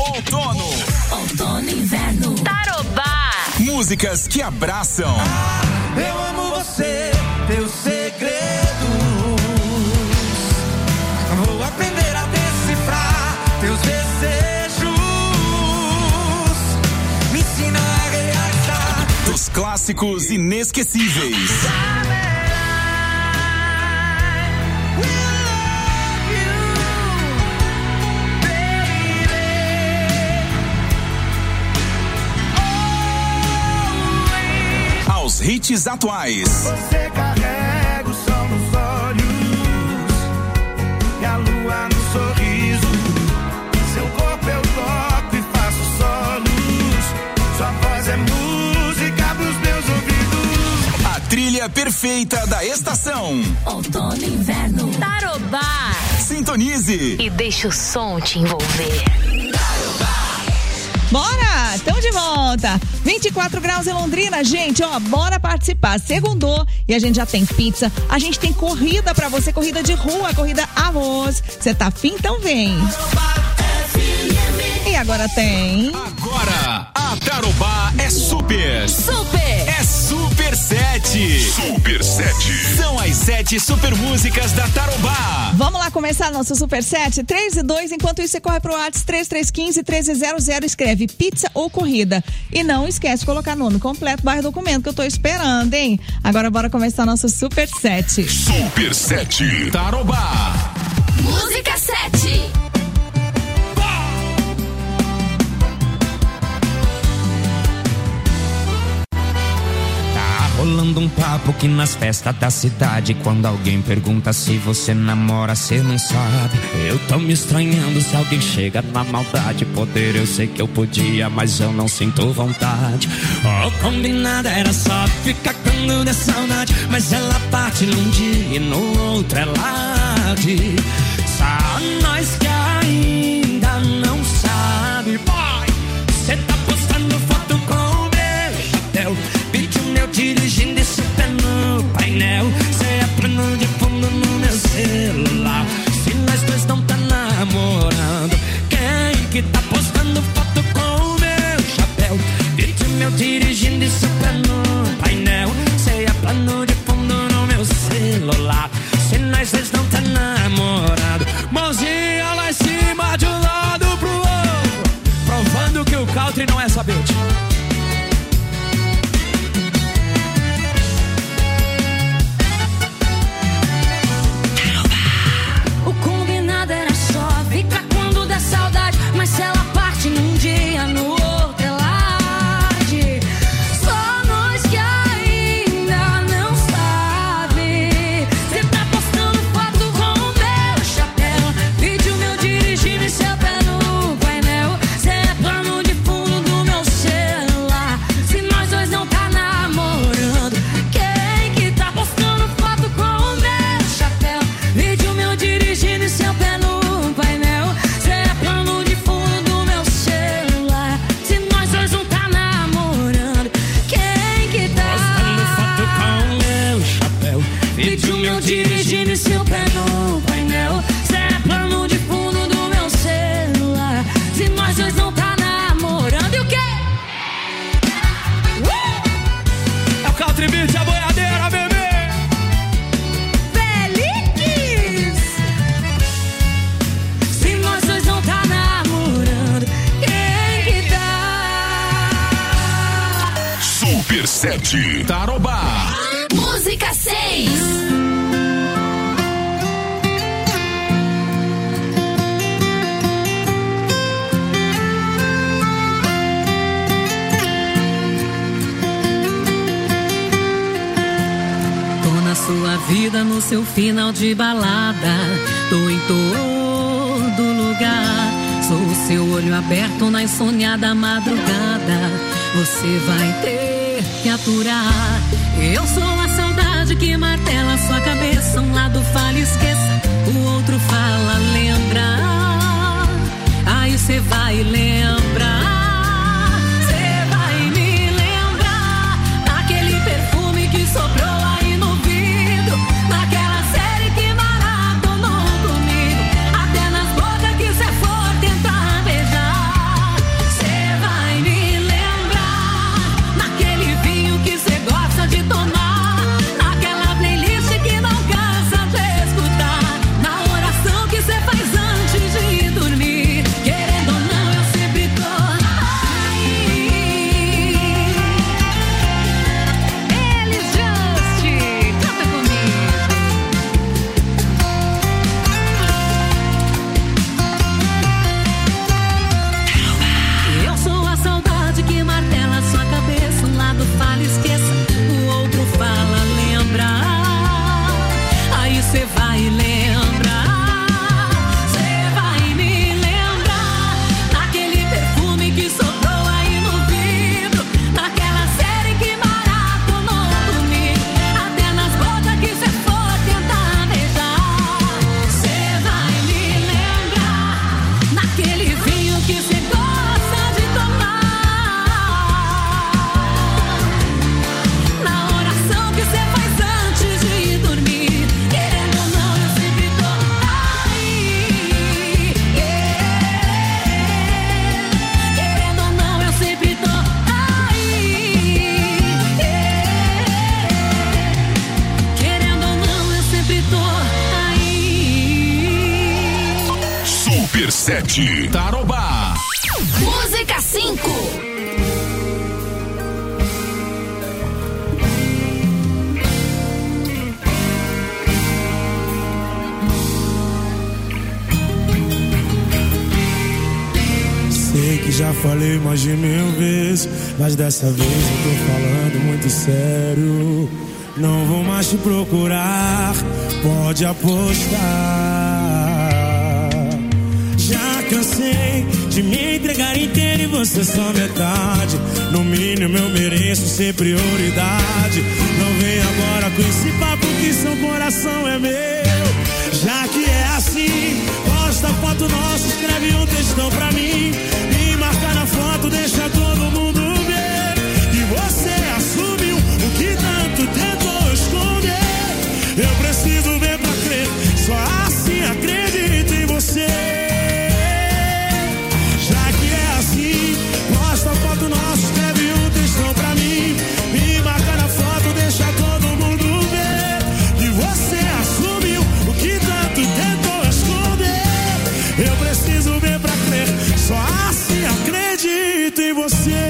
outono. Outono e inverno. Tarobá. Músicas que abraçam. Eu amo você, teus segredos. Vou aprender a decifrar teus desejos. Me ensina a realizar. Dos clássicos inesquecíveis. Aos hits atuais. Você carrega o sol nos olhos e a lua no sorriso. Seu corpo eu toco e faço solos. Sua voz é música pros meus ouvidos. A trilha perfeita da estação. Outono e inverno. Tarobá. Sintonize. E deixa o som te envolver. Bora! Estamos de volta. 24 graus em Londrina, gente, ó, bora participar. Segundou e a gente já tem pizza, a gente tem corrida pra você, corrida de rua, corrida arroz. Você tá afim? Então vem. E agora tem... Agora, a Tarobá é super. Super. É Super 7. Super 7. São as 7 super músicas da Tarobá. Vamos lá começar nosso Super 7, 3 e 2, enquanto isso você corre pro WhatsApp 3315-1300, escreve pizza ou corrida. E não esquece de colocar nome completo, barra documento, que eu tô esperando, hein? Agora bora começar nosso Super 7. Super 7. Tarobá. Música 7. Rolando um papo que nas festas da cidade, quando alguém pergunta se você namora, cê não sabe. Eu tô me estranhando se alguém chega na maldade. Poder eu sei que eu podia, mas eu não sinto vontade. O combinado era só ficar quando der saudade, mas ela parte num dia e no outro ela arde. Só nós que ainda não sabe. Boy, cê tá postando foto com o meu chapéu, vídeo meu dirigindo esse pé no painel. Cê é plano de fundo no meu celular. Se nós dois não tá namorando, quem que tá postando foto com o meu chapéu, vídeo meu dirigindo esse pé no painel. Cê é plano de fundo no meu celular. Se nós dois não tá namorando, mãozinha lá em cima de um lado pro outro, provando que o country não é sabete. O combinado era só ficar quando der saudade, mas se ela parte num dia, no outro ela arde. Só nós que ainda não sabe. Cê tá postando foto com o meu chapéu, vídeo meu dirigindo e seu pé no painel. Cê é plano de fundo do meu celular. Se nós dois não tá namorando, quem que tá postando foto com o meu chapéu, vídeo meu dirigindo e seu pé no painel. Cê é plano de fundo do meu celular. Se nós dois não tá namorando, quem que tá postando foto com o meu chapéu, vídeo meu dirigindo e seu pé no painel. Cê é plano de fundo do meu celular. Se nós dois não tá namorando, e o quê? é o country beat, a boiadeira, bebê. Feliz! Se nós dois não tá namorando, quem que tá? Super 7. Tarobá. Música 6. Tô na sua vida, no seu final de balada. Tô em todo lugar. Sou o seu olho aberto na insoniada madrugada. Você vai ter que aturar. Eu sou a saudade que martela sua cabeça. Um lado fala esqueça, o outro fala lembra. Aí cê vai lembrar. Cê vai me lembrar daquele perfume que sobrou aí no vidro, naquela série que maratonou comigo, até nas bocas que cê for tentar beijar. 7, Tarobá. Música 5. Sei que já falei mais de 1000 vezes, mas dessa vez eu tô falando muito sério. Não vou mais te procurar, pode apostar. Já cansei de me entregar inteiro e você só metade. No mínimo eu mereço ser prioridade. Não vem agora com esse papo que seu coração é meu. Já que é assim, posta foto nossa, escreve um textão pra mim. Me marca na foto, deixa todo mundo ver que você assumiu o que tanto tentou esconder. Eu preciso ver pra crer, só assim acredito em você. Já que é assim, posta foto nossa, escreve um textão pra mim. Me marca na foto, deixa todo mundo ver que você assumiu o que tanto tentou esconder. Eu preciso ver pra crer, só assim acredito em você.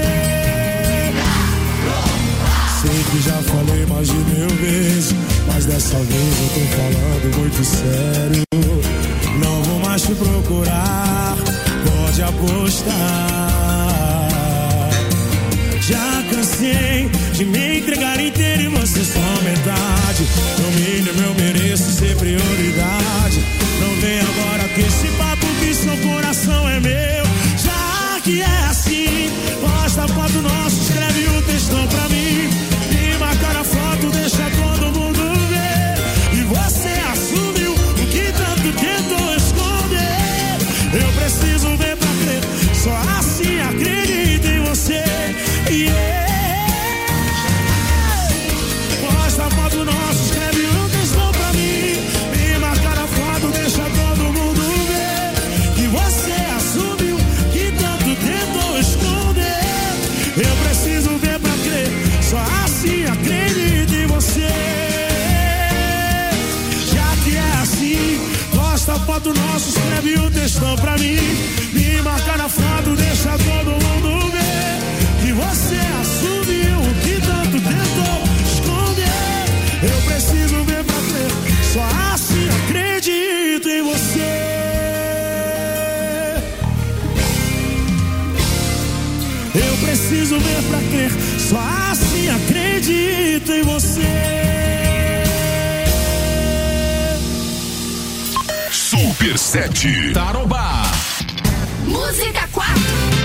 Sei que já falei mais de 1000 vezes, mas dessa vez eu tô falando muito sério. Não vou mais te procurar, pode apostar. Já cansei de me entregar inteiro e você só metade. No mínimo eu mereço ser prioridade. Não vem agora com esse papo que seu coração é meu. Já que é assim, posta a foto nossa, escreve um textão pra mim. Me marca na foto, deixa todo mundo ver. E você assumiu o que tanto tentou esconder. Eu preciso ver pra crer, só assim acredito em você. Posta a foto nossa, escreve um textão pra mim. Me marca na foto, deixa todo mundo ver que você assumiu que tanto tentou esconder. Eu preciso ver pra crer, só assim acredito em você. Já que é assim, posta a foto nossa, escreve um textão pra mim. Me marca na foto, deixa todo mundo ver que você assumiu o que tanto tentou esconder. Eu preciso ver pra crer, só assim acredito em você. Eu preciso ver pra crer, só assim acredito em você. Super 7, Tarobá. Música 4.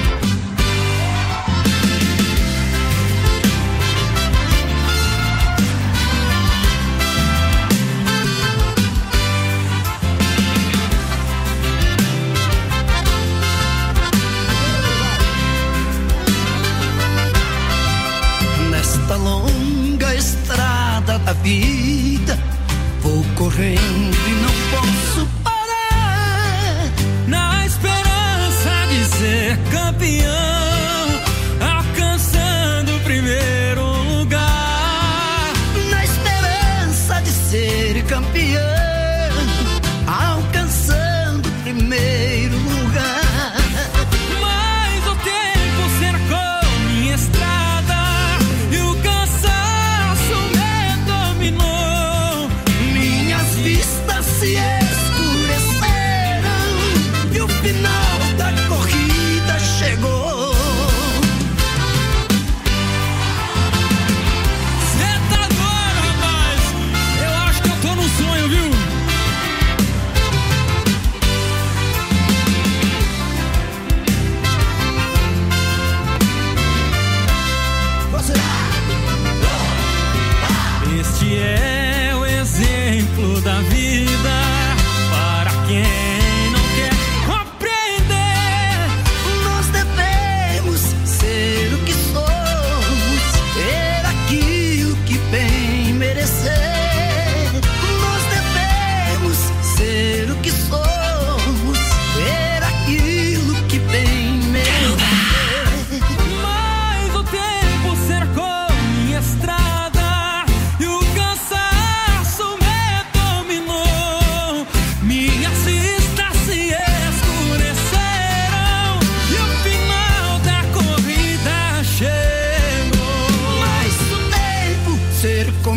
Nesta longa estrada da vida, vou correndo e não posso parar. Na esperança de ser campeão, alcançando o primeiro lugar. Na esperança de ser campeão, alcançando o primeiro lugar. Mas o tempo cercou minha estrada e o cansaço me dominou. Minhas vistas se escureceram e o final da corrida chegou.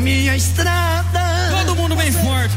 minha estrada. Todo mundo bem forte.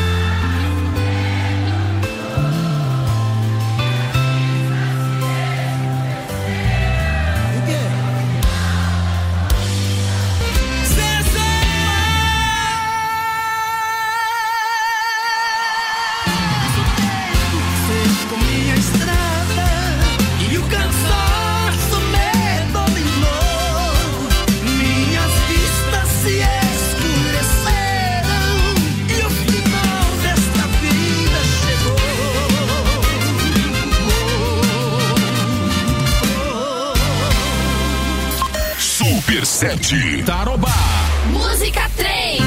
Super 7 Tarobá. Música 3.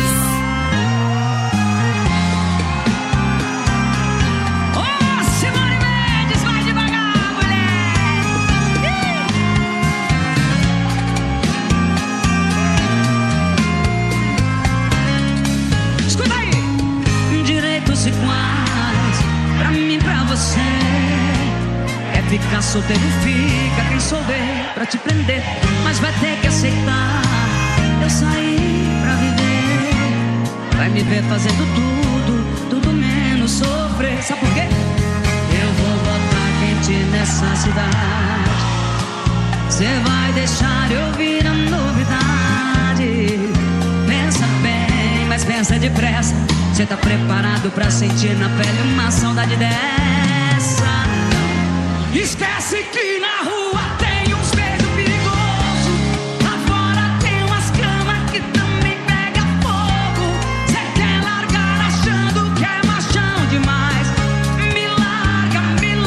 Ficar solteiro fica, quem souber pra te prender, mas vai ter que aceitar. Eu saí pra viver, vai me ver fazendo tudo menos sofrer. Sabe por quê? Eu vou botar quente nessa cidade. Cê vai deixar eu vir a novidade. Pensa bem, mas pensa depressa. Cê tá preparado pra sentir na pele uma saudade dessa? Esquece que na rua tem uns beijos perigosos. Lá fora tem umas camas que também pega fogo. Cê quer largar achando que é machão demais. Me larga,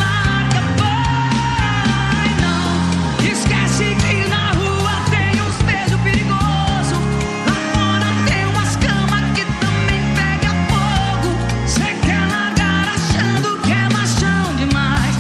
vai não. Esquece que na rua tem uns beijos perigosos. Lá fora tem umas camas que também pega fogo. Cê quer largar achando que é machão demais.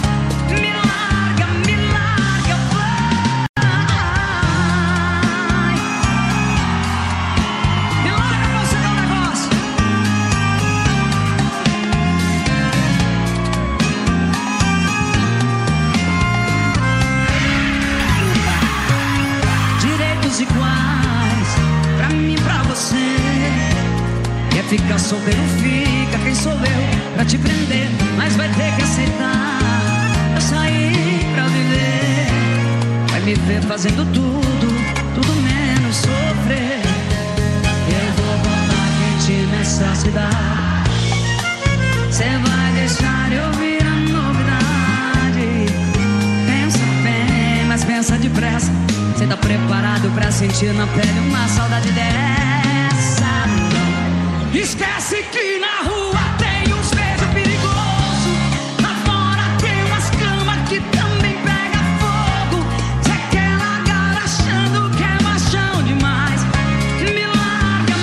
Iguais pra mim, pra você. Quer ficar solteiro, fica, quem sou eu pra te prender, mas vai ter que aceitar. Eu saí pra viver, vai me ver fazendo tudo menos sofrer. Eu vou botar quente nessa cidade. Cê vai deixar eu vir a novidade. Pensa bem, mas pensa depressa. Cê tá preparado pra sentir na pele uma saudade dessa? Não. Esquece que na rua tem uns beijos perigosos. Lá fora tem umas camas que também pega fogo. Cê quer largar achando que é machão demais. Me larga,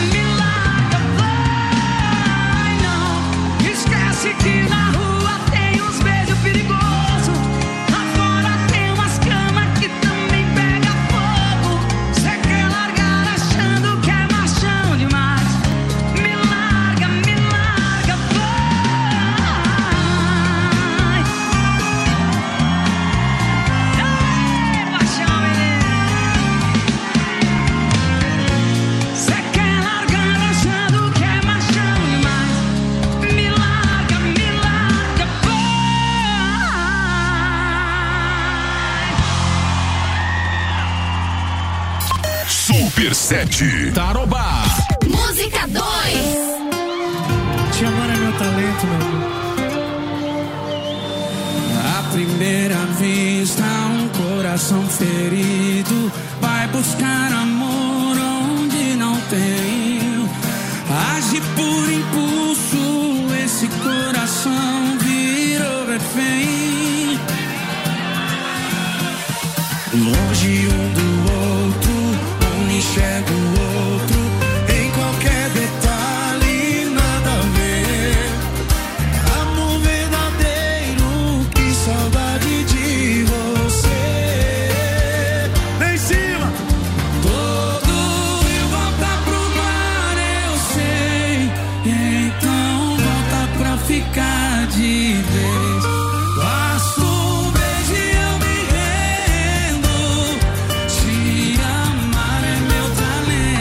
vai não. Esquece que na rua tem uns beijos perigosos. Lá fora tem umas camas que também pega fogo. Cê quer largar achando que é machão demais. Me larga, vai. Ei, paixão, menino. Cê quer largar achando que é machão demais. Me larga, vai. Super 7 Tarobá. Música 2. Te amar é meu talento, meu amor. À primeira vista, um coração ferido vai buscar amor onde não tem. Age por impulso, esse coração virou refém. Longe um do outro, um enxerga o outro. Em qualquer detalhe, nada a ver. Amor verdadeiro, que saudade de você. Lá em cima. Todo rio volta pro mar, eu sei. Então volta pra ficar de vez. Basta um beijo e eu me rendo. Te amar é meu talento.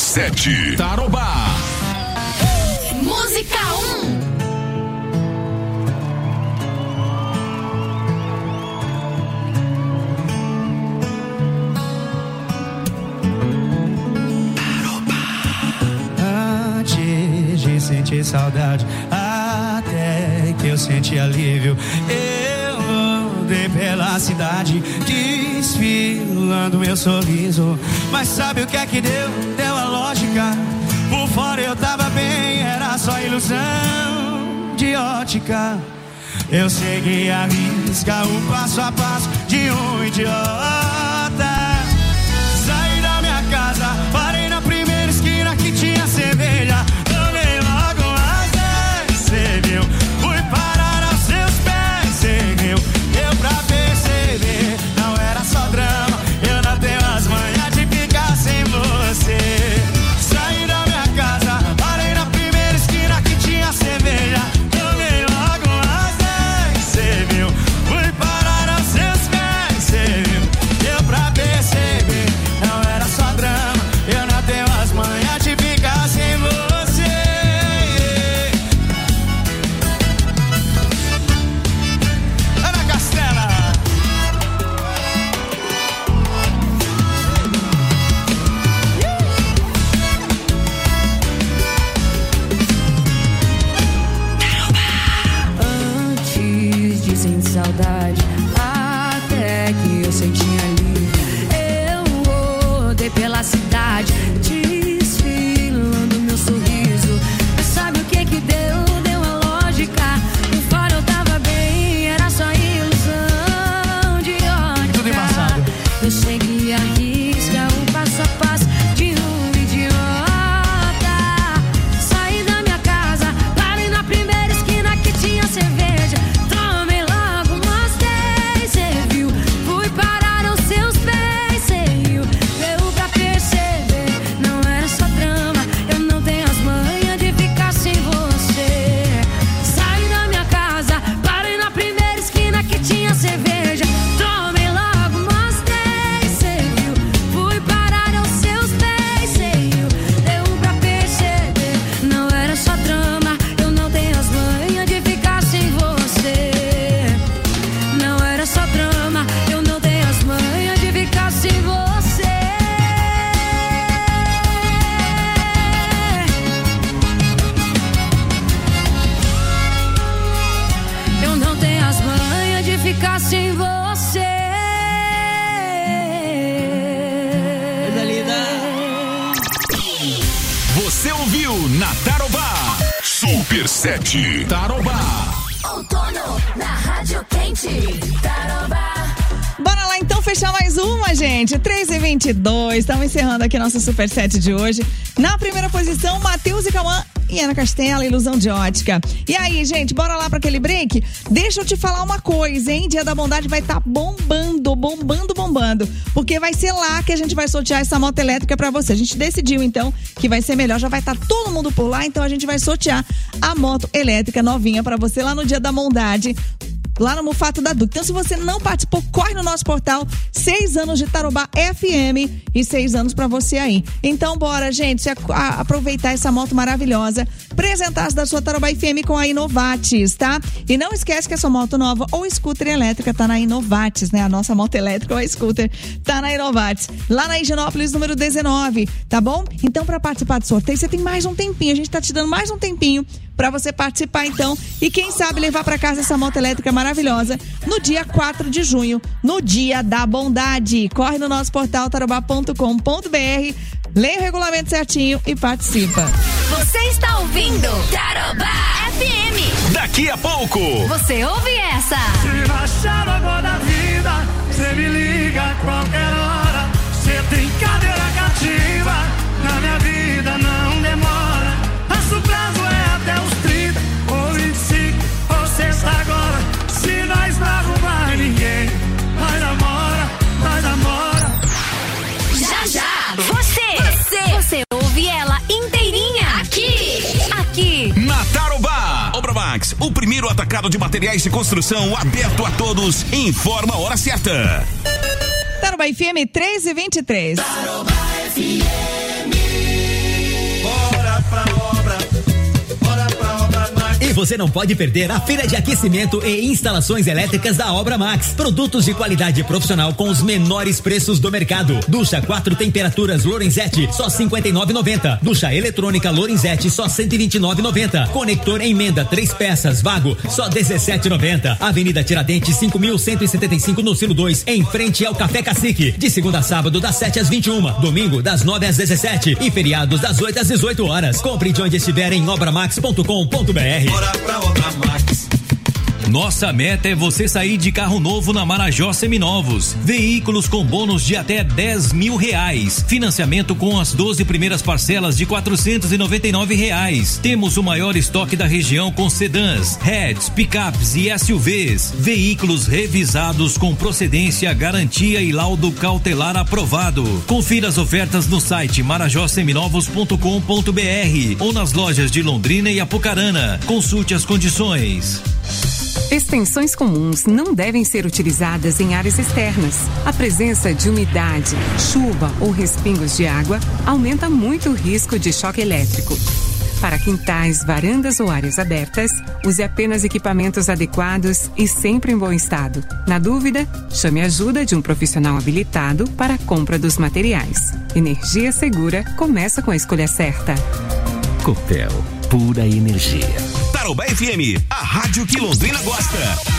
7 Tarobá. Música 1. Antes de sentir saudade, até que eu senti alívio, eu andei pela cidade desfilando meu sorriso. Mas sabe o que é que deu? Deu a lógica. Por fora eu tava bem, era só ilusão de ótica. Eu segui a risca, o passo a passo de um idiota. Saí da minha casa, parei na primeira esquina que tinha cerveja. Tomei logo as 10, cê viu? Fui parar aos seus pés, cê viu? Deu pra perceber, não era só drama. Eu não tenho as manhas de ficar sem você. Saí da minha casa, parei na primeira esquina que tinha cerveja. Tomei logo as 10, cê viu? Fui parar aos seus pés, cê viu? Deu pra perceber, não era só drama. Eu não tenho as manhas de ficar sem você. Ana Castela. Antes de sentir saudade, até que eu senti alívio, eu rodei pela cidade, desfilando meu sorriso. Mas sabe o que que deu? Deu a lógica. Por fora eu tava bem, era só ilusão de ótica. Tudo embaçado. Eu segui a risca, o passo a passo de um idiota. Saí da minha casa, parei na primeira esquina que tinha cerveja. Tomei logo umas 10, cê viu? Fui parar aos seus pés, cê viu? Deu pra perceber, não era só drama. Eu não tenho as manhas de ficar sem você. Saí da minha casa, parei na primeira esquina que tinha cerveja. Tomei logo umas 10, cê viu? Fui parar aos seus pés, cê viu? Deu pra perceber, não era só drama. Eu não tenho as manhas de ficar sem você. Não era só drama, eu não tenho as manhas de ficar sem você. Eu não tenho as manhas de ficar sem você. Você ouviu na Tarobá. Super 7 Tarobá. Outono na Rádio Quente. Tarobá. Bora lá então fechar mais uma, gente. 3h22, estamos encerrando aqui nosso Super 7 de hoje. Na primeira posição, Matheus e Cauã e Ana Castela, Ilusão de Ótica. E aí, gente, bora lá para aquele break? Deixa eu te falar uma coisa, hein? Dia da Bondade vai estar bombando, bombando. Porque vai ser lá que a gente vai sortear essa moto elétrica para você. A gente decidiu, então, que vai ser melhor. Já vai estar todo mundo por lá, então a gente vai sortear a moto elétrica novinha para você lá no Dia da Bondade, lá no Mufato da Duque. Então, se você não participou, corre no nosso portal. 6 anos de Tarobá FM e 6 anos pra você aí. Então, bora, gente, aproveitar essa moto maravilhosa. Apresentar-se da sua Tarobá FM com a Inovatis, tá? E não esquece que essa moto nova ou scooter elétrica tá na Inovatis, né? A nossa moto elétrica ou a scooter tá na Inovatis. Lá na Higienópolis, número 19, tá bom? Então, pra participar do sorteio, você tem mais um tempinho. A gente tá te dando mais um tempinho pra você participar, então, e quem sabe levar pra casa essa moto elétrica maravilhosa no dia 4 de junho, no Dia da Bondade. Corre no nosso portal tarobá.com.br, leia o regulamento certinho e participa. Você está ouvindo Tarobá FM. Daqui a pouco, Você ouve essa? Se baixar o amor da vida, cê me liga a qualquer hora. Cê tem cadeira cativa, na minha vida não demora. Nosso prazo é até os 30 ou 25 ou sexta agora. Se nós não arrumar ninguém, nós namora. Já. Você ouve ela inteirinha aqui. na Tarobá. Obramax, o primeiro atacado de materiais de construção aberto a todos. Informa a hora certa. Tarobá FM 3h23. Tarobá FM. você não pode perder a feira de aquecimento e instalações elétricas da Obra Max. Produtos de qualidade profissional com os menores preços do mercado. Ducha 4 temperaturas Lorenzetti, só R$ 59,90. Ducha eletrônica Lorenzetti, só R$ 129,90. Conector emenda 3 peças Vago, só R$ 17,90. Avenida Tiradentes 5.175 no Silo 2, em frente ao Café Cacique. De segunda a sábado, das 7 às 21. Domingo, das 9 às 17. E feriados, das 8 às 18 horas. Compre de onde estiver em obramax.com.br. Bora pra Obra Max. Nossa meta é você sair de carro novo na Marajó Seminovos. Veículos com bônus de até R$10.000. Financiamento com as 12 primeiras parcelas de R$499. Temos o maior estoque da região com sedãs, hatches, picapes e SUVs. Veículos revisados com procedência, garantia e laudo cautelar aprovado. Confira as ofertas no site marajoseminovos.com.br ou nas lojas de Londrina e Apucarana. Consulte as condições. Extensões comuns não devem ser utilizadas em áreas externas. A presença de umidade, chuva ou respingos de água aumenta muito o risco de choque elétrico. Para quintais, varandas ou áreas abertas, use apenas equipamentos adequados e sempre em bom estado. Na dúvida, chame a ajuda de um profissional habilitado para a compra dos materiais. Energia segura começa com a escolha certa. Copel, pura energia. Tarobá FM, a rádio que Londrina gosta.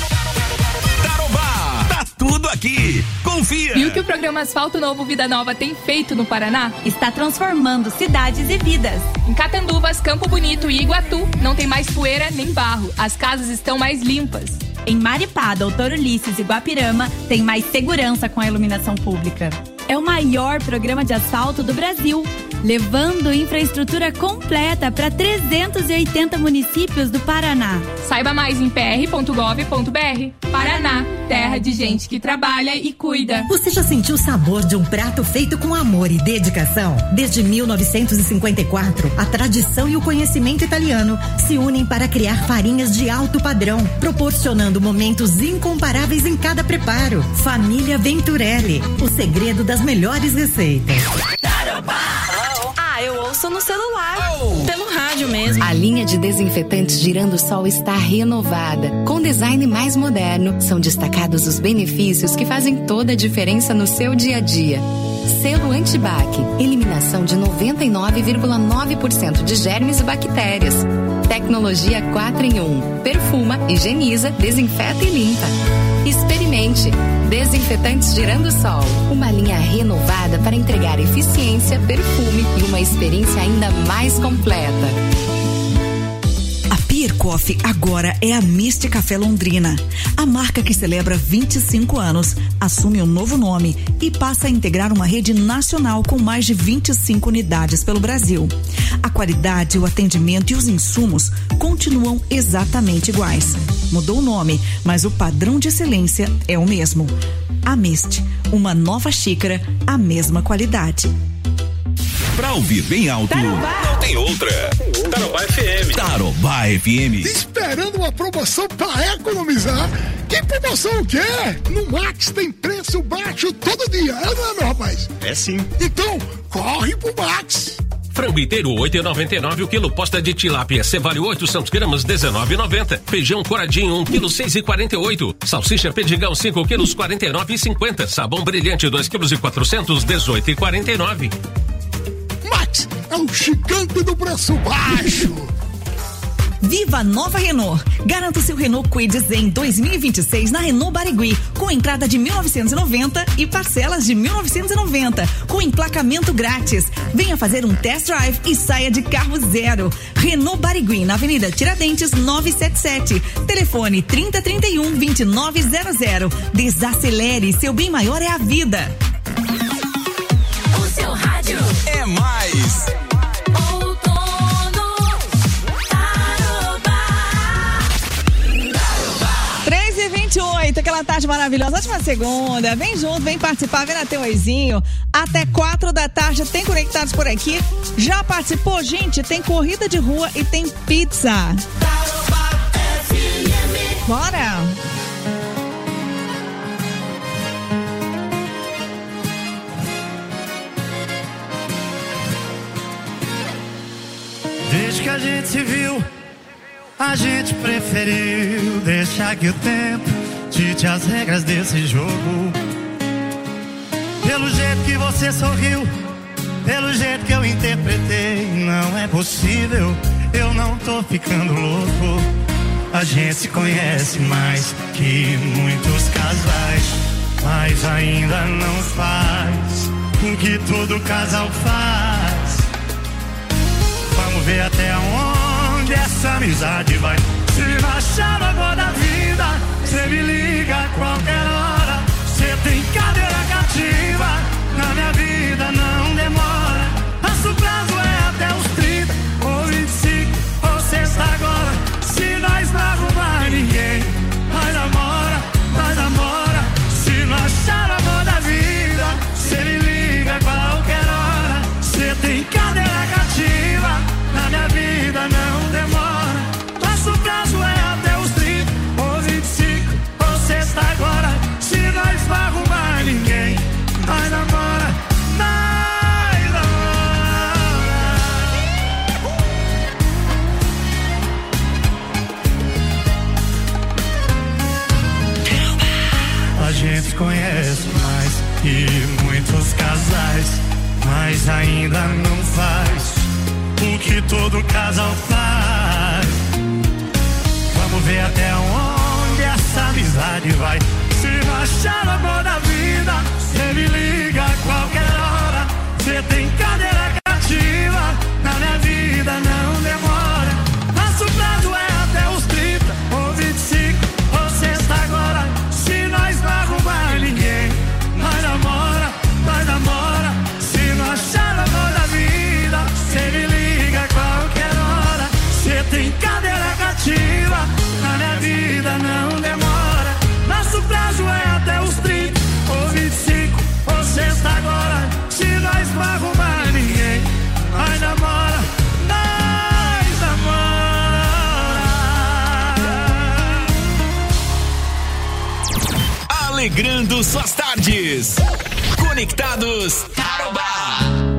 Tarobá, tá tudo aqui. Confia. E o que o programa Asfalto Novo Vida Nova tem feito no Paraná? Está transformando cidades e vidas. Em Catanduvas, Campo Bonito e Iguatu, não tem mais poeira nem barro. As casas estão mais limpas. Em Maripá, Doutor Ulisses e Guapirama, tem mais segurança com a iluminação pública. É o maior programa de asfalto do Brasil, levando infraestrutura completa para 380 municípios do Paraná. Saiba mais em pr.gov.br. Paraná, terra de gente que trabalha e cuida. Você já sentiu o sabor de um prato feito com amor e dedicação? Desde 1954, a tradição e o conhecimento italiano se unem para criar farinhas de alto padrão, proporcionando momentos incomparáveis em cada preparo. Família Venturelli, o segredo das melhores receitas. Eu ouço no celular, pelo rádio mesmo. A linha de desinfetantes Girando-Sol está renovada. Com design mais moderno, são destacados os benefícios que fazem toda a diferença no seu dia a dia. Selo Antibac, eliminação de 99,9% de germes e bactérias. Tecnologia 4 em 1, perfuma, higieniza, desinfeta e limpa. Experimente. Desinfetantes Girando-Sol, uma linha renovada para entregar eficiência, perfume e uma experiência ainda mais completa. A Pier Coffee agora é a Mist Café Londrina. A marca que celebra 25 anos assume um novo nome e passa a integrar uma rede nacional com mais de 25 unidades pelo Brasil. A qualidade, o atendimento e os insumos continuam exatamente iguais. Mudou o nome, mas o padrão de excelência é o mesmo. A Mist, uma nova xícara, a mesma qualidade. Pra ouvir bem alto, não tem outra. Tarobá FM. Tarobá FM. Esperando uma promoção pra economizar? Que promoção o quê? No Max tem preço baixo todo dia, não é, meu rapaz? É sim. Então, corre pro Max. Frango inteiro, R$8,99 o quilo. Posta de tilápia, cevale 800 gramas, R$19,90. Feijão coradinho, 1 quilo, R$6,48. Salsicha pedigão, 5 quilos, R$49,50. Sabão brilhante, 2 quilos e 400, R$18,49. Max é o gigante do preço baixo. Viva a nova Renault. Garanta o seu Renault Kwid Zen 2026 na Renault Barigui, com entrada de 1.990 e parcelas de 1.990, com emplacamento grátis. Venha fazer um test drive e saia de carro zero. Renault Barigui, na Avenida Tiradentes 977. Telefone 3031-2900. Desacelere, seu bem maior é a vida. O seu rádio é mais. 3h28, aquela tarde maravilhosa, ótima segunda, vem junto, vem participar, vem na teu oizinho, até 4 da tarde, tem Conectados por aqui, já participou, gente, tem corrida de rua e tem pizza. Bora! Desde que a gente se viu, A gente preferiu deixar que o tempo dite as regras desse jogo. Pelo jeito que você sorriu, pelo jeito que eu interpretei, não é possível, eu não tô ficando louco. A gente se conhece mais que muitos casais, mas ainda não faz o que todo casal faz. Vamos ver até onde essa amizade vai. Se não achar o amor da vida, cê me liga a qualquer hora. Cê tem cadeira cativa, na minha vida não demora. Nosso prazo é até os 30 ou 25 ou sexta agora. Se nós não arrumar ninguém, nós namora, nós namora. Se não achar o amor da vida, cê me liga a qualquer hora. Cê tem cadeira cativa, na minha vida não demora. Nosso prazo é até os 30 ou 25 ou sexta agora. Se nós não arrumar ninguém, nós namora, nós namora. A gente se conhece mais que muitos casais, mas ainda não faz o que todo casal faz. Vamos ver até onde essa amizade vai. Se não achar o amor da vida, cê me liga a qualquer hora. Cê tem cadeira cativa, na minha vida não demora. Nosso prazo é até os 30 ou 25 ou sexta agora. Se nós não arrumar ninguém, nós namora, nós namora. Se não achar o amor da vida, cê me liga a qualquer hora. Cê tem cadeira cativa, na minha vida não demora. Nosso prazo é até os 30 ou 25 ou sexta agora. Se nós não arrumar ninguém, nós namora, nós namora. Alegrando suas tardes. Conectados Tarobá.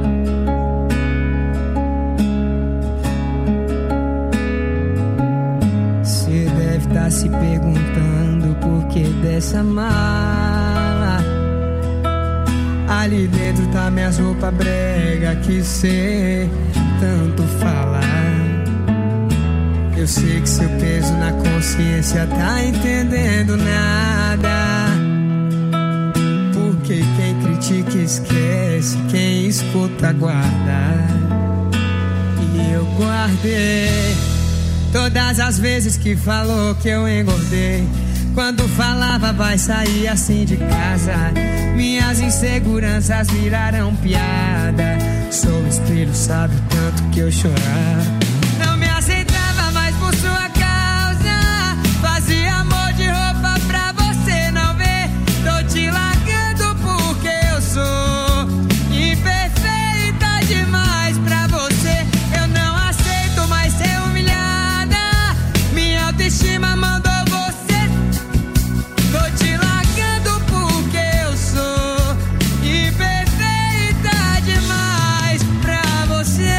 Cê deve estar se perguntando por que dessa mala. Ali dentro tá minhas roupas brega que cê tanto fala. Eu sei que seu peso na consciência tá entendendo nada. Porque quem critica esquece, quem escuta guarda. E eu guardei todas as vezes que falou que eu engordei. Quando falava vai sair assim de casa, minhas inseguranças viraram piada. Sou espelho, sabe o tanto que eu chorava. Não me aceitava mais por sua causa. Fazia amor de roupa pra você não ver. Tô te largando porque eu sou imperfeita demais pra você. Eu não aceito mais ser humilhada. Minha autoestima mandou você. Tô te largando porque eu sou imperfeita demais pra você.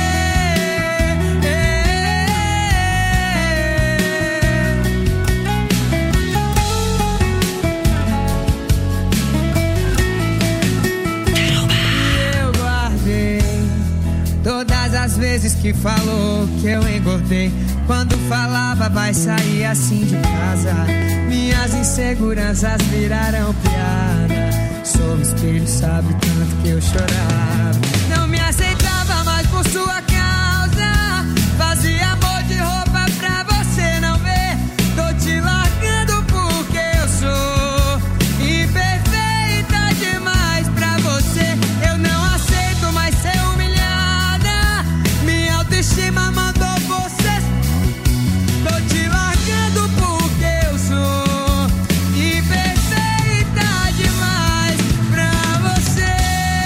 Eu guardei todas as vezes que falou que eu engordei. Quando falava vai sair assim de casa, minhas inseguranças viraram piada. Sou espelho, sabe o tanto que eu chorava. Não me aceitava mais por sua causa. Fazia amor de roupa pra você não ver. Tô te largando porque eu sou imperfeita demais pra você. Eu não aceito mais ser humilhada. Minha autoestima mandou você. Tô te largando porque eu sou imperfeita demais pra você.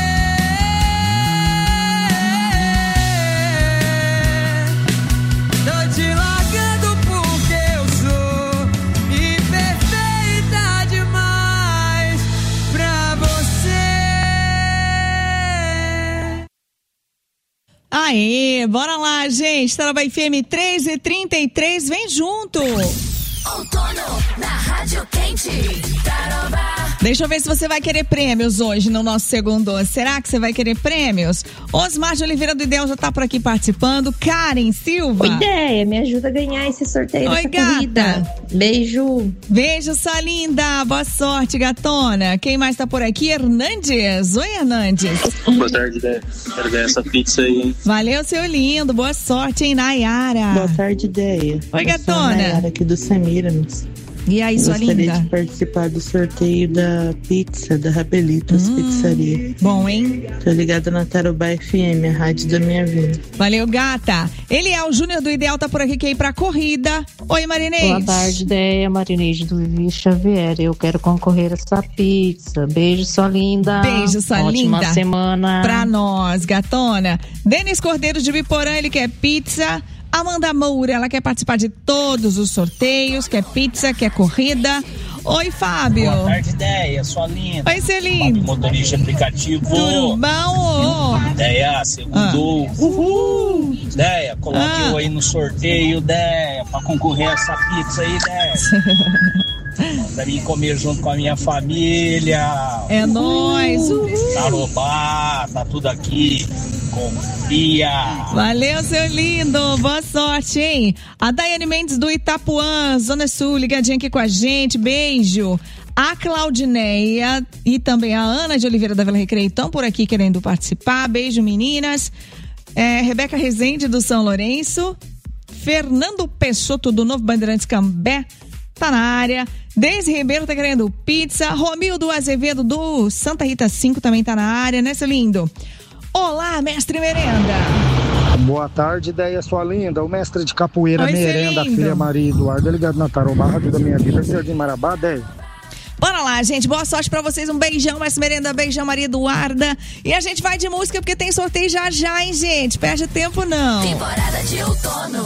Tô te largando porque eu sou imperfeita demais pra você. Aê, Bora lá, gente. Tarobá FM 3h33, vem junto. Outono na Rádio Quente. Tarobá. Deixa eu ver se você vai querer prêmios hoje no nosso segundo. Será que você vai querer prêmios? Osmar de Oliveira do Ideal já tá por aqui participando. Karen Silva. Boa ideia, me ajuda a ganhar esse sorteio dessa corrida. Beijo. Beijo, sua linda. Boa sorte, gatona. Quem mais tá por aqui? Hernandes. Oi, Hernandes. Boa tarde, Dé. Quero ganhar essa pizza aí, hein? Valeu, seu lindo. Boa sorte, hein, Nayara. Boa tarde, ideia. Oi, gatona. Eu sou a Nayara aqui do Semiramis. E aí, sua linda? Gostaria de participar do sorteio da pizza da Rabelitos Pizzaria. Bom, hein? Tô ligada na Tarobá FM, a rádio da minha vida. Valeu, gata. Eliel Júnior do Ideal tá por aqui, quer ir pra corrida. Oi, Marineide. Boa tarde, Ideia. Marineide do Vivi Xavier. Eu quero concorrer a essa pizza. Beijo, sua linda. Beijo, sua linda. Ótima semana. Pra nós, gatona. Denis Cordeiro de Biporã, ele quer pizza. Amanda Moura, ela quer participar de todos os sorteios, quer pizza, quer corrida. Oi, Fábio. Boa tarde, Ideia, sua linda. Oi, Celine. Motorista aplicativo. Tudo bom? Ideia, segundou. Uhul. Ideia, coloque eu aí no sorteio, Ideia, pra concorrer a essa pizza aí, Ideia. Gostaria de comer junto com a minha família. É nóis. Tarobá, tá tudo aqui. Confia. Valeu, seu lindo. Boa sorte, hein? A Daiane Mendes do Itapuã, Zona Sul, ligadinha aqui com a gente. Beijo. A Claudineia e também a Ana de Oliveira da Vila Recreio estão por aqui querendo participar. Beijo, meninas. Rebeca Rezende do São Lourenço. Fernando Peixoto do Novo Bandeirantes Cambé tá na área. Deise Ribeiro tá querendo pizza. Romildo Azevedo do Santa Rita 5 também tá na área, né, seu lindo? Olá, mestre Merenda. Boa tarde, Ideia, sua linda. O mestre de capoeira Oi, Merenda, filha Maria Eduardo, ligado na Tarobá, rádio da minha vida, Jardim Marabá, Ideia. Bora lá, gente. Boa sorte pra vocês. Um beijão, mestre Merenda. Beijão, Maria Eduarda. E a gente vai de música porque tem sorteio já, hein, gente? Perde tempo, não. Temporada de outono.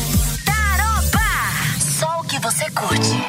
Tarobá. Só o que você curte.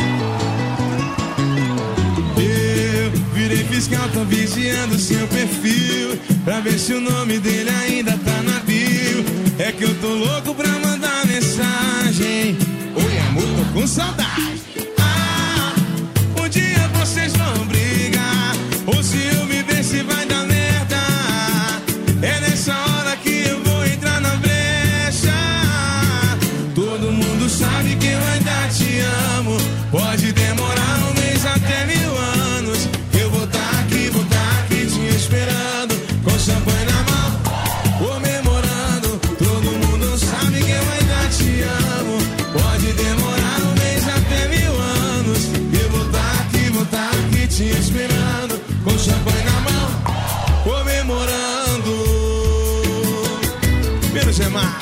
Virei fiscal, tô vigiando seu perfil pra ver se o nome dele ainda tá na bio. É que eu tô louco pra mandar mensagem. Oi, amor, tô com saudade. Um dia vocês vão brigar, ou se eu me ver se vai dar merda. É nessa hora que eu vou entrar na brecha. Todo mundo sabe que eu ainda te amo. Pode demorar um mês até 1000 anos. Eu vou tá aqui te esperando, com champanhe na mão, comemorando. Todo mundo sabe que eu ainda te amo. Pode demorar um mês até 1000 anos. Eu vou tá aqui te esperando, com champanhe na mão, comemorando. Menos é mais.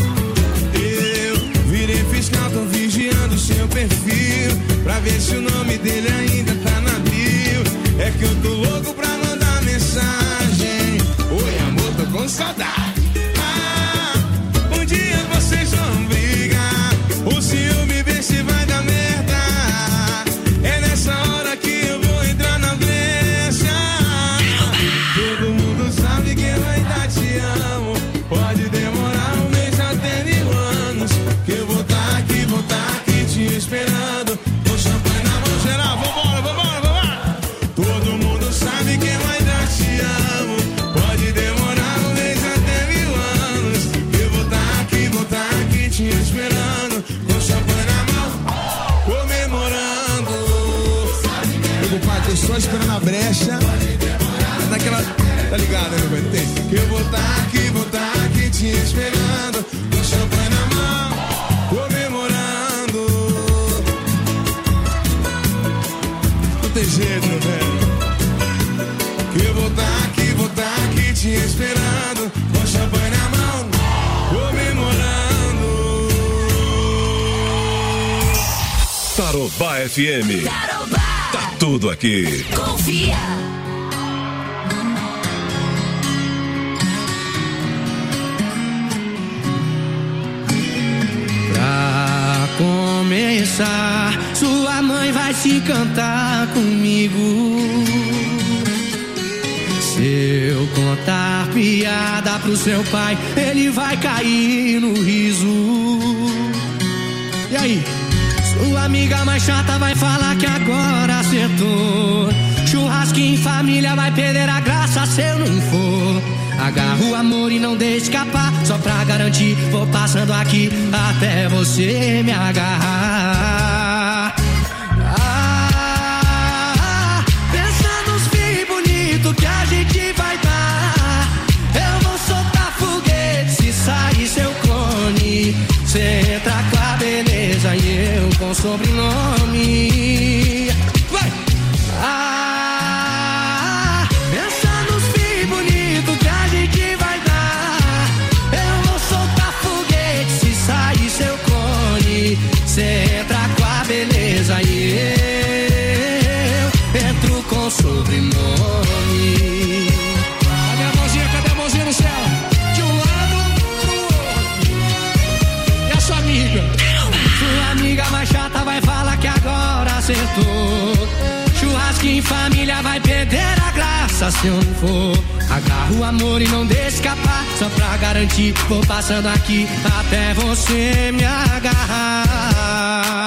Eu virei fiscal, tô vigiando seu perfil pra ver se o nome dele ainda tá na bio. É que eu tô louco pra mandar mensagem. Oi, amor, tô com saudade. Um dia vocês vão brigar, ou se eu me ver se vai dar merda. É nessa hora que eu vou entrar na brecha. Todo mundo sabe que eu ainda te amo. Pode demorar um mês até 1000 anos. Que eu vou tá aqui te esperando, com champanhe na mão. Geral, vambora. Todo mundo sabe que eu ainda te amo. Pode demorar um mês até 1000 anos. Eu vou tá aqui te esperando, com champanhe na mão, comemorando. Meu compadre, tô só esperando a brecha. Naquela, tá ligado, né, meu pai? Que eu vou tá aqui te esperando, com champanhe na mão, comemorando. Não tem jeito, meu velho. Que eu vou tá aqui te esperando, com champanhe na mão, comemorando. Tarobá FM. Tá tudo aqui. Confia. Pra começar, sua mãe vai se cantar comigo. Seu contar piada pro seu pai, ele vai cair no riso. E aí? Sua amiga mais chata vai falar que agora acertou. Churrasquinho em família vai perder a graça se eu não for. Agarra o amor e não deixe escapar, só pra garantir, vou passando aqui até você me agarrar. Pensa nos filhos bonitos que a gente vai dar. Eu vou soltar foguete se sair seu clone. Cê entra com a beleza e eu com sobrenome. Vai! Pensa nos filhos bonitos que a gente vai dar. Eu vou soltar foguete se sair seu clone. Cê entra com a beleza e eu entro com sobrenome. Cadê a mãozinha? Cadê a mãozinha no céu? De um lado pro outro. E a sua amiga? Sua amiga mais chata vai falar que agora acertou. Churrasquinho em família vai perder a graça se eu não for. Agarra o amor e não deixe escapar, só pra garantir, vou passando aqui até você me agarrar.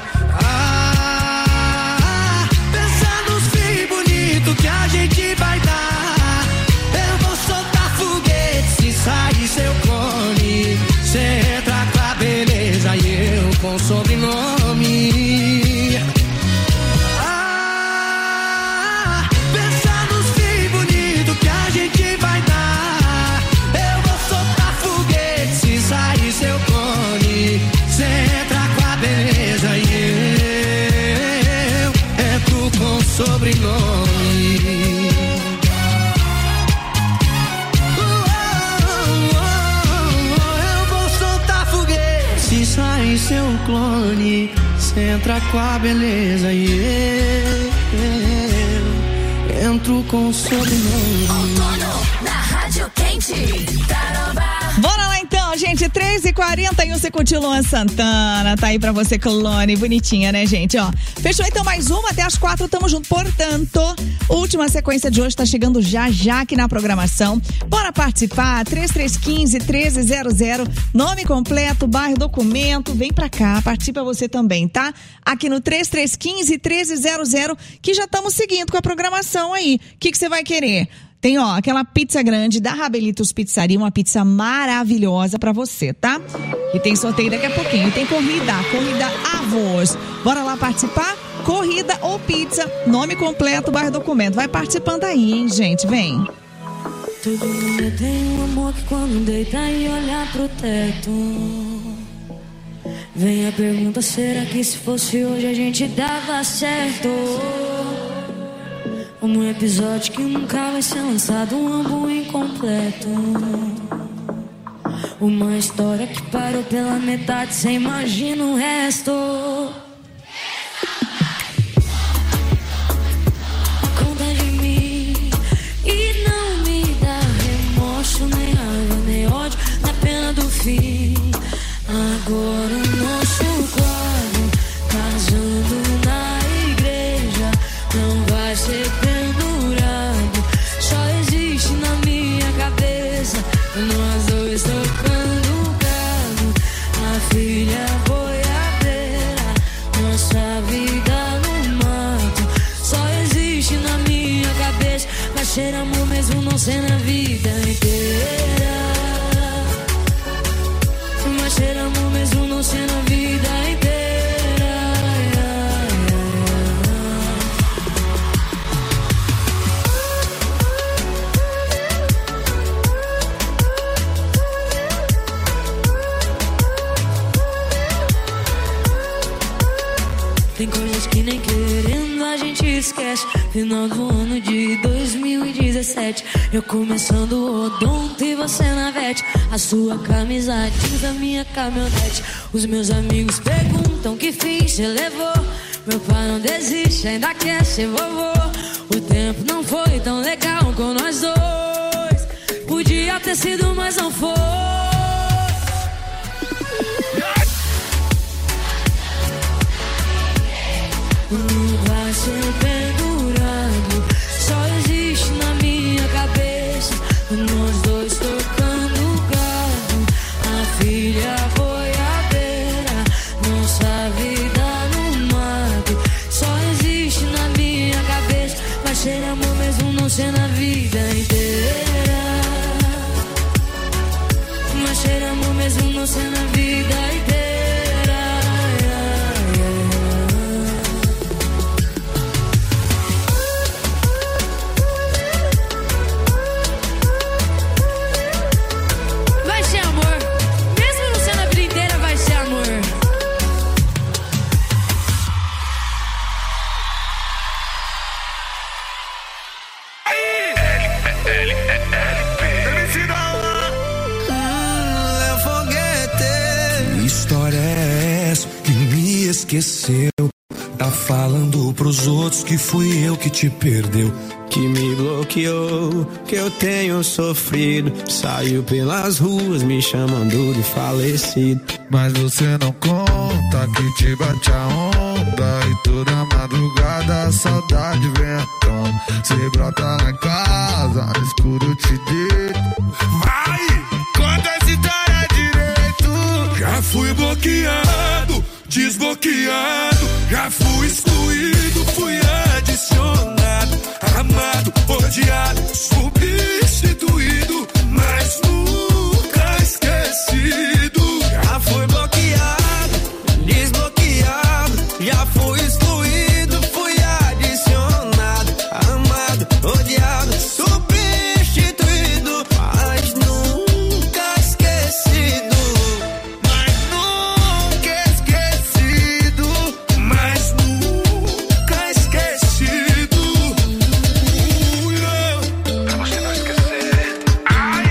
Pensa nos filhos bonitos que a gente vai dar. Eu vou soltar foguete se sair seu clone. Cê entra com a beleza e eu com sobrenome. Sobrenome. Eu vou soltar foguete se sair seu clone. Cê entra com a beleza e eu entro com sobrenome. Outono na Rádio Quente. Bora lá então, gente, 3h41, você curtiu Luan Santana, tá aí pra você, clone, bonitinha, né, gente, ó. Fechou então mais uma, até as 4, tamo junto, portanto, última sequência de hoje tá chegando já aqui na programação. Bora participar, 3315-1300, nome completo, bairro, documento, vem pra cá, participa você também, tá? Aqui no 3315-1300, que já estamos seguindo com a programação aí. O que você vai querer? Tem, ó, aquela pizza grande da Rabelitos Pizzaria, uma pizza maravilhosa pra você, tá? E tem sorteio daqui a pouquinho. E tem corrida Avos. Bora lá participar? Corrida ou pizza, nome completo, bairro, documento. Vai participando aí, hein, gente? Vem. Todo mundo tem um amor que quando deita e olha pro teto. Vem a pergunta, será que se fosse hoje a gente dava certo? Um episódio que nunca vai ser lançado, um álbum incompleto. Uma história que parou pela metade, cê imagina o resto. Conta de mim e não me dá remorso, nem raiva, nem ódio, na pena do fim. Agora o nosso quadro, casando na igreja, não vai ser pendurado, só existe na minha cabeça. Nós dois tocando gado, a filha boiadeira, nossa vida no mato, só existe na minha cabeça. Mas cheira amor mesmo não ser na vida inteira. Mas cheira amor mesmo não ser na vida inteira. Tem coisas que nem querendo a gente esquece. Final do ano de 2017, eu começando o odonto e você na vete. A sua camisa jeans da minha caminhonete. Os meus amigos perguntam que fim cê levou. Meu pai não desiste, ainda quer ser vovô. O tempo não foi tão legal com nós dois. Podia ter sido, mas não foi. Não vai ser pendurado, só existe na minha cabeça. esqueceu. Tá falando pros outros que fui eu que te perdeu. Que me bloqueou, que eu tenho sofrido. Saiu pelas ruas me chamando de falecido. Mas você não conta que te bate a onda. E toda madrugada a saudade vem à tona. Cê brota lá em casa, no escuro eu te deito. Vai, conta essa história direito. Já fui bloqueado, desbloqueado. Já fui excluído, fui adicionado, amado, odiado, substituído, mas nunca esquecido. Já fui bloqueado, desbloqueado. Já fui excluído, fui adicionado, amado, odiado, substituído, mas nunca esquecido. Mas nunca esquecido. Mas nunca esquecido. Pra você não esquecer. Ai,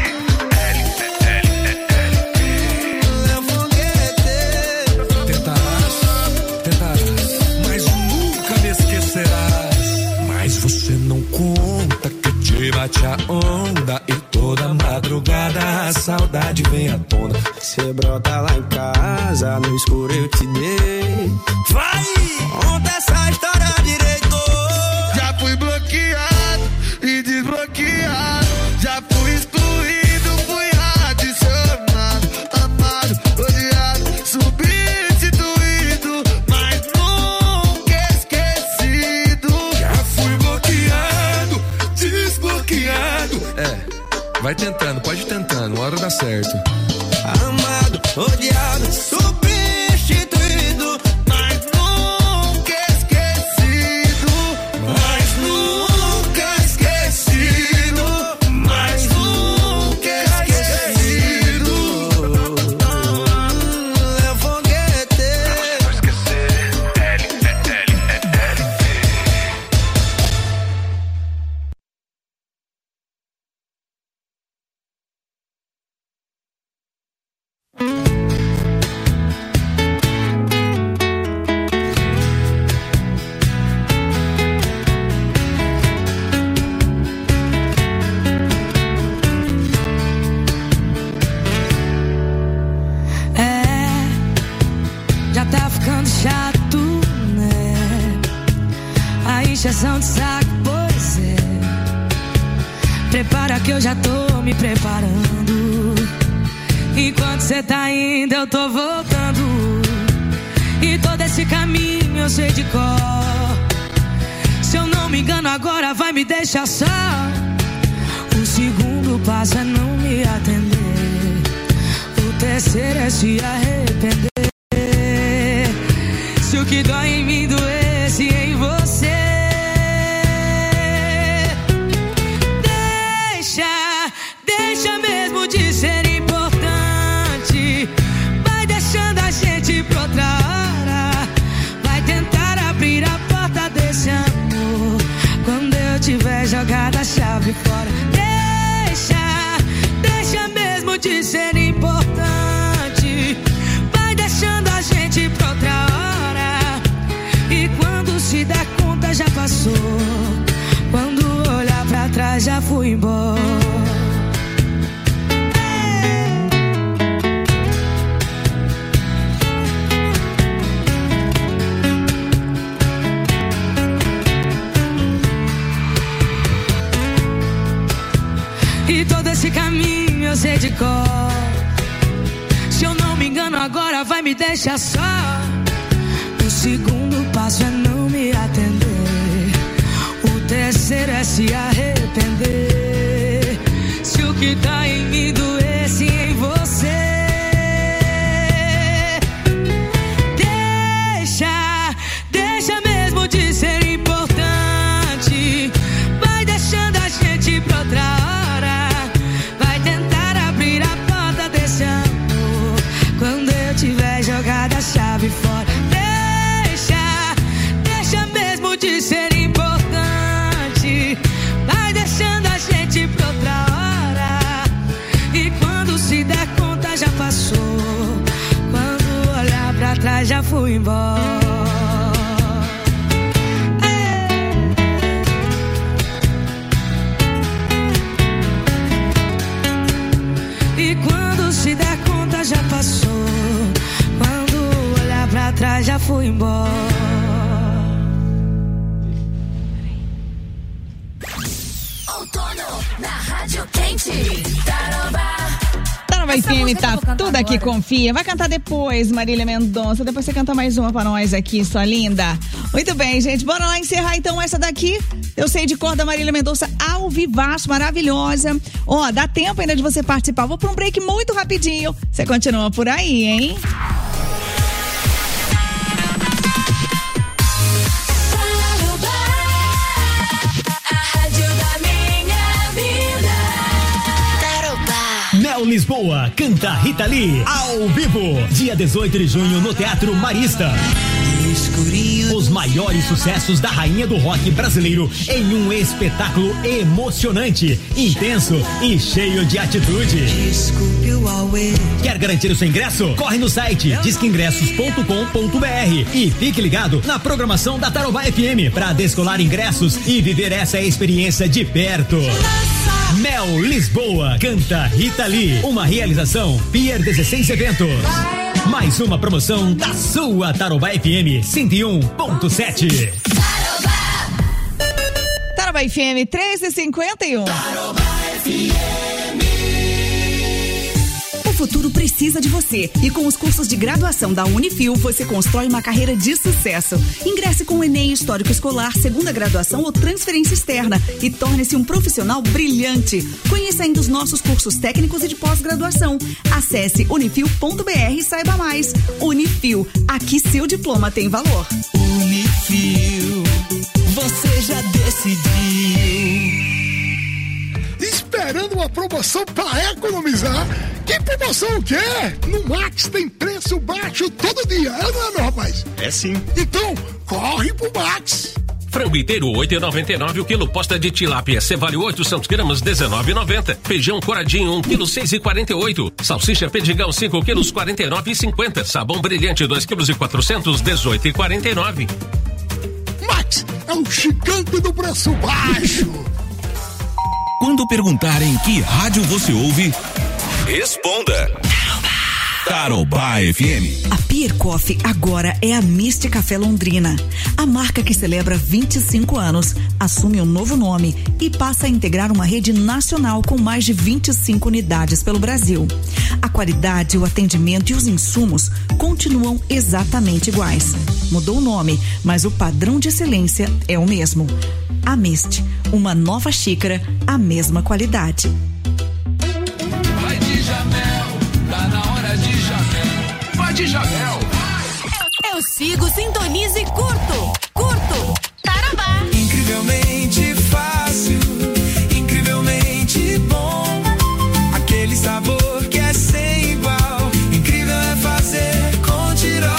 tentarás, mas nunca me esquecerás. Mas você não conta que te bate a onda. E toda madrugada a saudade vem à tona. Cê brota lá em casa, no escuro eu te dei. Vai! Conta essa história direito. Já fui bloqueado e desbloqueado. Já fui excluído, fui adicionado, amado, odiado, substituído, mas nunca esquecido. Já fui bloqueado, desbloqueado. Vai tentando, pode ir tentando, uma hora dá certo. Amado, odiado, substituído, mas nunca esquecido. Mas nunca esquecido. Mas nunca esquecido. É foguete. Pra você não esquecer. Já tá ficando chato, né? A encheção de saco, pois é. Prepara que eu já tô me preparando. Enquanto cê tá indo, eu tô voltando. E todo esse caminho eu sei de cor. Se eu não me engano agora vai me deixar só. O segundo passo é não me atender. O terceiro é se arrepender. Se o que dói em mim doesse em você, deixa mesmo de ser importante. Vai deixando a gente pra outra hora. Vai tentar abrir a porta desse amor quando eu tiver jogado a chave fora. Deixa mesmo de ser importante. Vai deixando a gente pra outra hora. E quando se dá conta já passou. Quando olhar pra trás já fui embora. E todo esse caminho eu sei de cor. Se eu não me engano agora vai me deixar só. O segundo passo é não me atender. O terceiro é se arrepender. Se o que tá em mim doesse em você, deixa mesmo de ser importante. Vai deixando a gente pra outra hora. Vai tentar abrir a porta desse amor quando eu tiver jogado a chave fora. Deixa mesmo de ser importante. Vai deixando a gente pra outra hora. E quando se der conta já passou. Quando olhar pra trás já fui embora. ela já foi embora. Outono na Rádio Quente. Tarobá. Tarobá FM tá tudo aqui, confia. Vai cantar depois, Marília Mendonça. Depois você canta mais uma pra nós aqui, sua linda. Muito bem, gente. Bora lá encerrar então essa daqui. Eu sei de cor da Marília Mendonça ao vivaço, maravilhosa. Ó, dá tempo ainda de você participar. Vou pra um break muito rapidinho. Você continua por aí, hein? Mel Lisboa, canta Rita Lee, ao vivo, dia 18 de junho no Teatro Marista. Os maiores sucessos da rainha do rock brasileiro em um espetáculo emocionante, intenso e cheio de atitude. Quer garantir o seu ingresso? Corre no site disqueingressos.com.br e fique ligado na programação da Tarobá FM para descolar ingressos e viver essa experiência de perto. Mel Lisboa, canta Rita Lee, uma realização Pier 16 Eventos. Mais uma promoção da sua Tarobá FM 101.7. Tarobá FM 13h51. Tarobá FM. O futuro precisa de você e com os cursos de graduação da Unifil você constrói uma carreira de sucesso. Ingresse com o Enem Histórico Escolar, segunda graduação ou transferência externa e torne-se um profissional brilhante. Conheça ainda os nossos cursos técnicos e de pós-graduação. Acesse unifil.br e saiba mais. Unifil, aqui seu diploma tem valor. Unifil, você já decidiu. Esperando uma promoção pra economizar? Que promoção o quê? No Max tem preço baixo todo dia, não é, meu rapaz? É sim. Então, corre pro Max. Frango inteiro 8,99 o quilo. Posta de tilápia Cevale 800 gramas 19,90. Feijão coradinho 1 quilo 6,48. Salsicha Perdigão 5 quilos 49,50. Sabão brilhante 2 quilos e 400 18,49. Max é o gigante do preço baixo. Quando perguntarem que rádio você ouve, responda. Tarobá FM. A Pier Coffee agora é a Mist Café Londrina. A marca que celebra 25 anos assume um novo nome e passa a integrar uma rede nacional com mais de 25 unidades pelo Brasil. A qualidade, o atendimento e os insumos continuam exatamente iguais. Mudou o nome, mas o padrão de excelência é o mesmo. A Mist, uma nova xícara, a mesma qualidade. Vai de Jamel, tá na hora de Jamel. Vai de Jamel. Eu sigo, sintonizo e curto. Tarobá. Incrivelmente fácil, incrivelmente bom. Aquele sabor que é sem igual. Incrível é fazer com Tirol.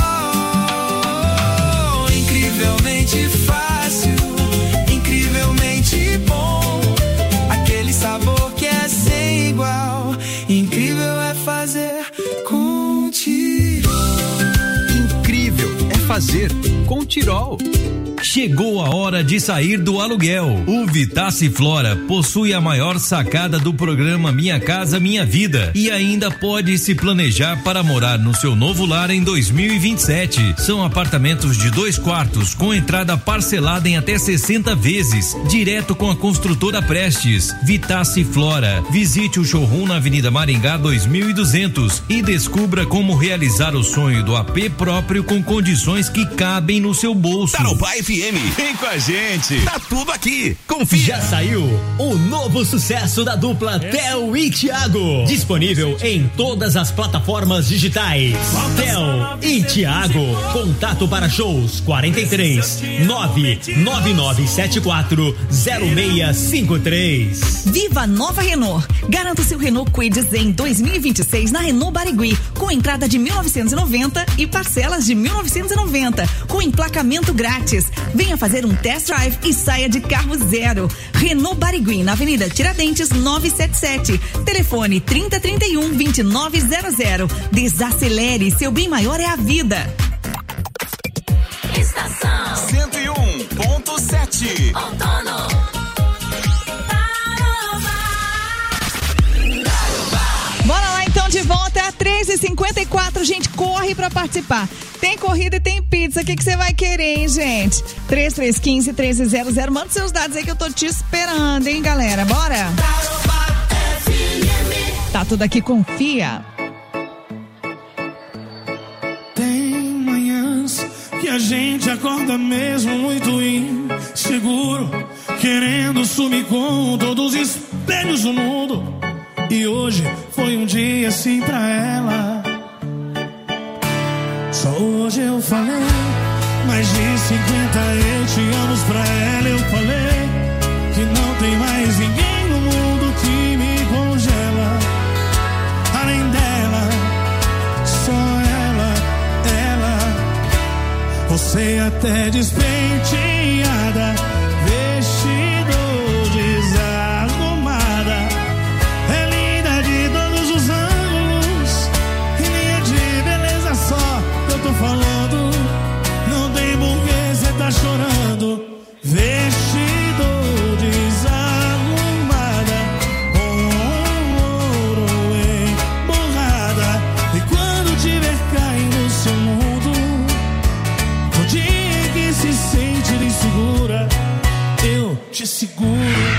Incrivelmente fácil, incrivelmente bom. Aquele sabor que é sem igual. Incrível é fazer com Tirol. Incrível é fazer com Tirol. Chegou a hora de sair do aluguel. O Vitace Flora possui a maior sacada do programa Minha Casa Minha Vida e ainda pode se planejar para morar no seu novo lar em 2027. São apartamentos de 2 quartos com entrada parcelada em até 60 vezes, direto com a construtora Prestes. Vitace Flora. Visite o showroom na Avenida Maringá 2200 e descubra como realizar o sonho do AP próprio com condições que cabem no seu bolso. Tarobá FM, vem com a gente. Tá tudo aqui. Confia. Já saiu o novo sucesso da dupla Theo e Thiago. Disponível em todas as plataformas digitais. Theo e Thiago. Contato para shows 43 99974 0653. Viva a nova Renault. Garanta o seu Renault Kwid Zen 2026 na Renault Barigui, com entrada de 1.990 e parcelas de 1.990, com emplacamento grátis. Venha fazer um test drive e saia de carro zero. Renault Barigui, na Avenida Tiradentes 977. Telefone 3031-2900. Desacelere, seu bem maior é a vida. Estação 101.7. Outono. Bora lá então, de volta, 13h54, gente, corre pra participar. Tem corrida e tem pizza. O que você vai querer, hein, gente? 3315-1300. Manda seus dados aí que eu tô te esperando, hein, galera? Bora? Tá tudo aqui, confia. Tem manhãs que a gente acorda mesmo muito inseguro, querendo sumir com todos os espelhos do mundo. E hoje foi um dia assim pra ela. Só hoje eu falei mais de 50 eu te amo pra ela. Eu falei que não tem mais ninguém no mundo que me congela. Além dela, só ela. Você até despenteada, vestido desarrumada, é linda de todos os ângulos, e nem é de beleza só que eu tô falando. Não tem porquê cê tá chorando. Vestido desarrumada, com ouro emborrada, e quando tiver caindo no seu mundo, no dia que se sentir insegura, eu te seguro.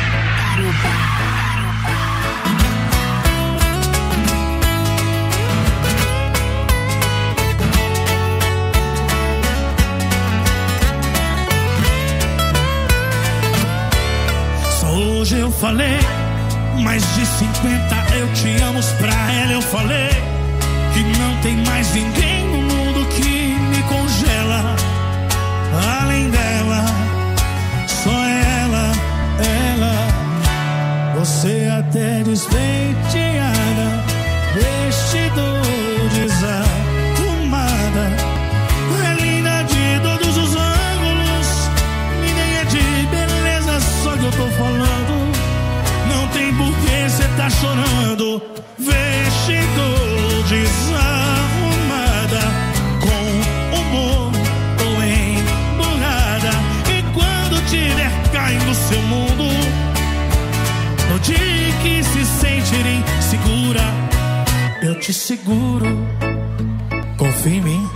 Hoje eu falei mais de 50 eu te amo pra ela. Eu falei que não tem mais ninguém no mundo que me congela. Além dela, só ela. Você até despenteada, vestido desarrumada, é linda de todos os ângulos, e nem é de beleza só que eu tô falando. Não tem porquê cê tá chorando. Vestido desarrumada, com humor ou emburrada, e quando tiver caindo seu mundo, no dia que se sentir insegura, eu te seguro. Confia em mim.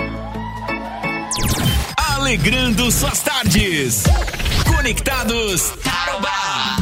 Alegrando suas tardes. Conectados Tarobá.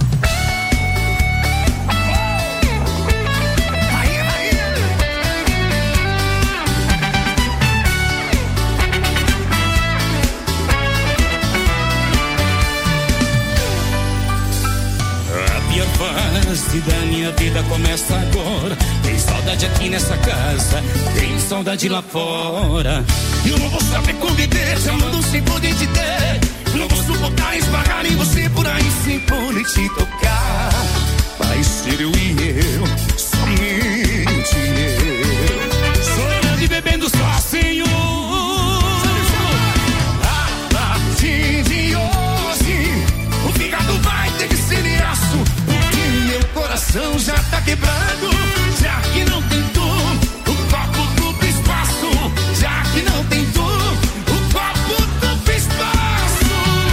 Fase da minha vida começa agora. Tem saudade aqui nessa casa, tem saudade lá fora. Eu não vou saber conviver, te amando sem poder te ter. Não vou suportar esbarrar em você por aí sem poder te tocar. Vai ser eu e eu, somente eu, chorando e bebendo sozinho. A partir de hoje, o fígado vai ter que ser de aço. Meu coração já tá quebrado, já que não tem tu, o copo duplo espaço. Já que não tem tu, o copo duplo espaço.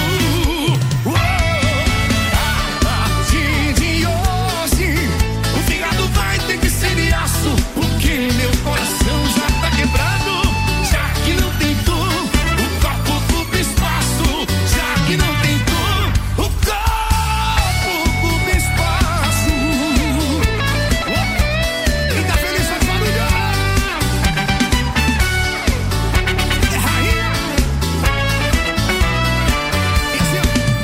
A partir de hoje, o fígado vai ter que ser de aço, porque meu coração já tá quebrado, já que não tem tu, o copo duplo espaço. Já que não tem tu, o copo duplo espaço. Quem tá feliz faz barulho. É rainha. E assim,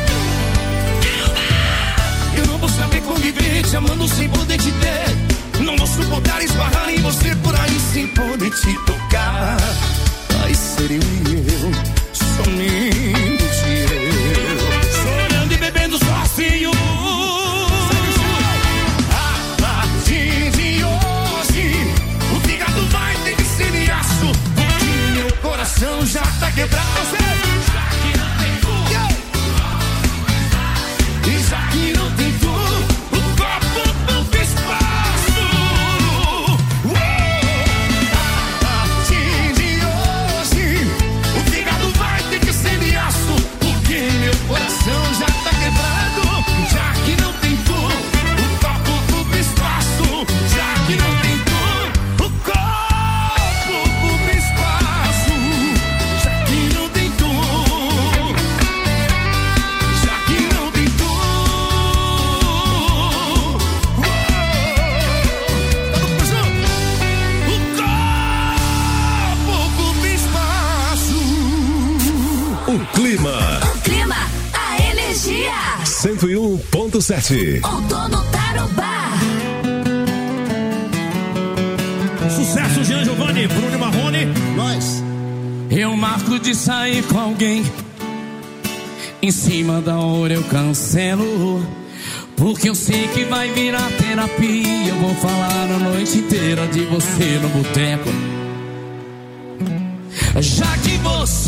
eu não vou saber conviver te amando sem poder te ter. Não vou suportar esbarrar em você por aí sem poder te tocar. Vai ser eu e eu, somente eu, chorando e bebendo sozinho. A partir de hoje, o fígado vai ter que ser de aço, porque meu coração já tá quebrado. Já que não tem tu, e já que não tem tu, o copo duplo espaço. A partir de hoje, o fígado vai ter que ser de aço, porque meu coração já tá quebrado. Já que não tem tu, o copo duplo espaço. Já que não tem tu, o copo duplo espaço. O clima. O clima, a energia. 101.7. Outono Tarobá. Sucesso, Jean Giovanni, Bruno Marrone, nós. Eu marco de sair com alguém. Em cima da hora eu cancelo. Porque eu sei que vai virar terapia. Eu vou falar a noite inteira de você no boteco. Já que você